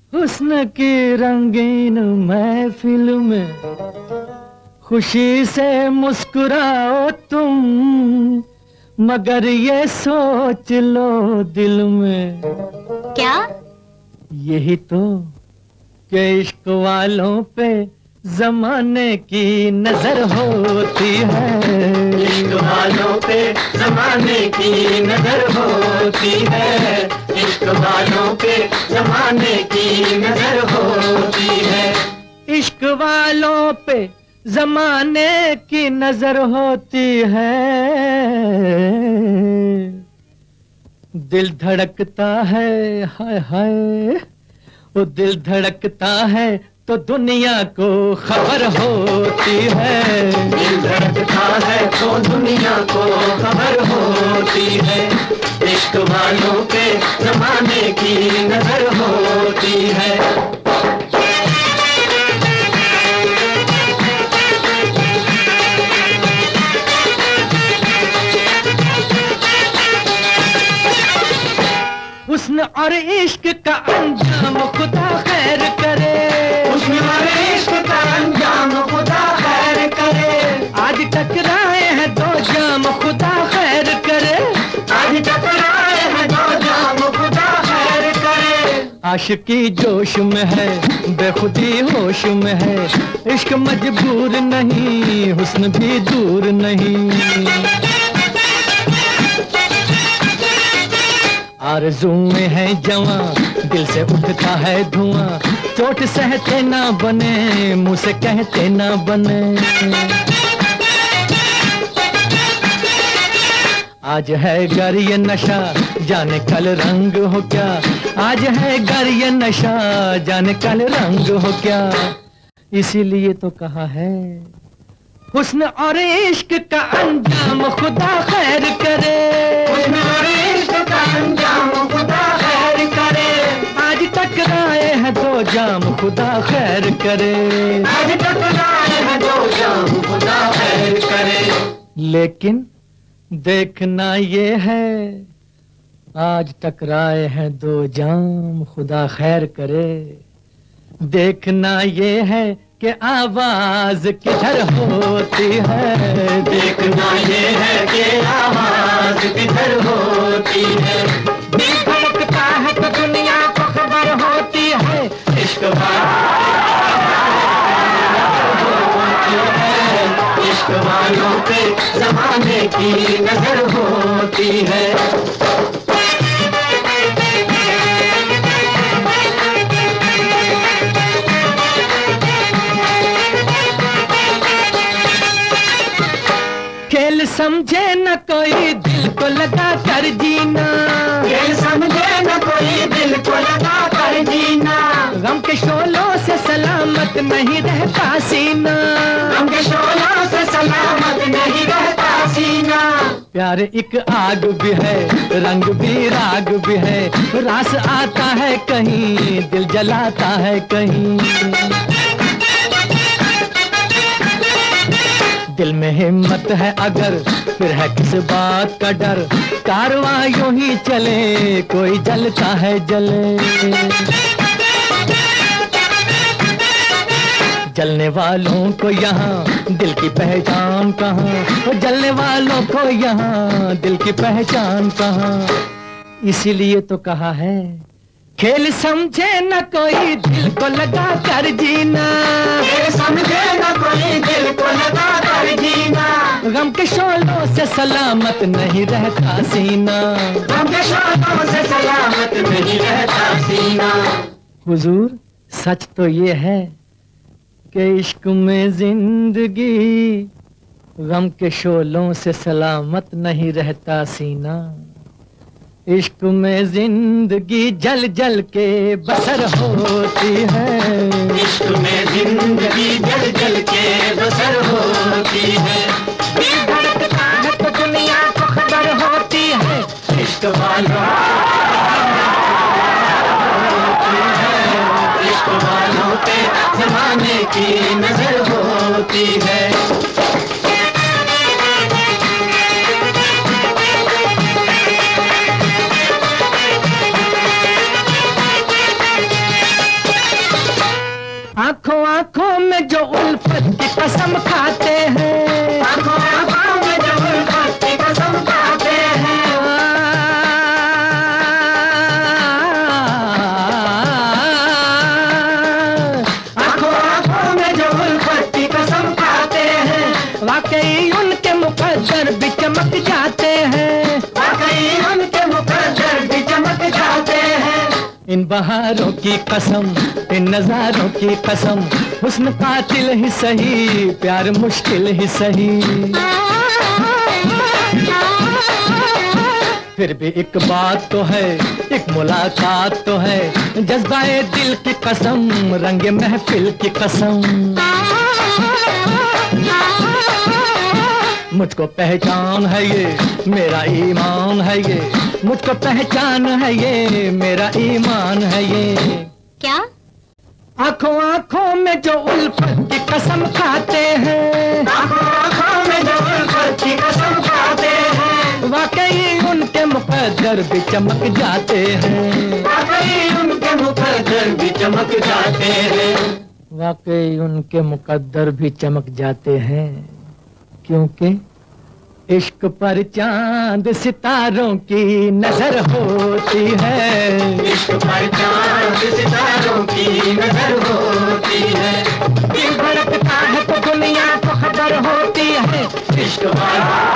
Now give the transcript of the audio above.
हुस्न की रंगीन महफिल में खुशी से मुस्कुराओ तुम, मगर ये सोच लो दिल में। क्या? यही तो कि इश्क वालों पे जमाने की नजर होती है। इश्क वालों पे जमाने की नजर होती है। इश्क वालों पे जमाने की नजर होती है। इश्क वालों पे जमाने की नजर होती है। दिल धड़कता है, हाय हाय, वो दिल धड़कता है तो दुनिया को खबर होती है। दिल धड़कता है तो दुनिया को खबर होती है। इश्क वालों पे जमाने की नजर होती है। हुस्न और इश्क का अंजाम खुदा खैर करे। हुस्न और इश्क का अंजाम खुदा खैर करे। आज टकराए हैं दो जाम खुदा खैर करे। आज टकराए हैं दो जाम खुदा खैर करे। आशिकी जोश में है, बेखुदी होश में है। इश्क मजबूर नहीं, हुस्न भी दूर नहीं। आरज़ू में है जवां, दिल से उठता है धुआं। चोट सहते ना बने, मुंह से कहते ना बने। आज है गर ये नशा, जाने कल रंग हो क्या। आज है गर ये नशा, जाने कल रंग हो क्या। इसीलिए तो कहा है हुस्न और इश्क का अंजाम खुदा खैर करे। हुस्न और इश्क का अंजाम खुदा खैर करे। आज टकराए हैं दो जाम खुदा खैर करे। आज टकराए हैं दो जाम खुदा खैर करे। लेकिन देखना ये है, आज टकराए हैं दो जाम खुदा खैर करे। देखना ये है कि आवाज किधर होती है। देखना ये है कि आवाज किधर होती है। दिल धड़कता है तो दुनिया को खबर होती है। इश्क इश्क वालों पे जमाने की नजर होती है। खेल समझे न कोई दिल को लगा कर जीना। खेल समझे न कोई दिल को लगा कर जीना। गम के शोलों से सलामत नहीं रहता सीना। गम के शोलों से सलामत नहीं रहता सीना। प्यार एक आग भी है, रंग भी राग भी है। रास आता है कहीं, दिल जलाता है कहीं। दिल में हिम्मत है अगर, फिर है किस बात का डर। कारवां यूं ही चले, कोई जलता है जले। जलने वालों को यहाँ दिल की पहचान कहाँ। जलने वालों को यहाँ दिल की पहचान कहाँ। इसीलिए तो कहा है खेल समझे न कोई दिल को लगा कर जीना। खेल समझे न कोई दिल को लगा कर जीना। गम के शोलों से सलामत नहीं रहता सीना। गम के शोलों से सलामत नहीं रहता सीना। हुजूर सच तो ये है कि इश्क में जिंदगी गम के शोलों से सलामत नहीं रहता सीना। इश्क में जिंदगी जल जल के बसर होती है। इश्क में जिंदगी जल जल के बसर होती है। दिल धड़कता है तो दुनिया को खबर होती है। इश्क वालों इश्क वालों पे जमाने की नजर होती है। आंखों आंखों में जो उल्फत की कसम खाते हैं, आंखों आंखों में जो उल्फत की कसम खाते हैं, आंखों आंखों में जो उल्फत की कसम खाते हैं, वाकई उनके मुकद्दर भी चमक जाते हैं, वाकई उनके मुकद्दर भी चमक जाते हैं। इन बहारों की कसम, इन नजारों की कसम, हुस्न कातिल ही सही, प्यार मुश्किल ही सही, फिर भी एक बात तो है, एक मुलाकात तो है, जज्बाए दिल की कसम, रंगे महफिल की कसम। मुझको पहचान है ये, मेरा ईमान है ये, मुझको पहचान है ये, मेरा ईमान है ये। क्या? आंखों आंखों में जो उल्फत की कसम खाते हैं, आंखों आंखों में जो उल्फत की कसम खाते हैं, वाकई उनके मुकद्दर भी चमक जाते हैं, वाकई उनके मुकद्दर भी चमक जाते हैं, वाकई उनके मुकद्दर भी चमक जाते हैं, क्योंकि इश्क पर चांद सितारों की नजर होती है, इश्क पर चांद सितारों की नजर होती है, दिल धड़कता है तो दुनिया को खबर होती है, इश्क वाला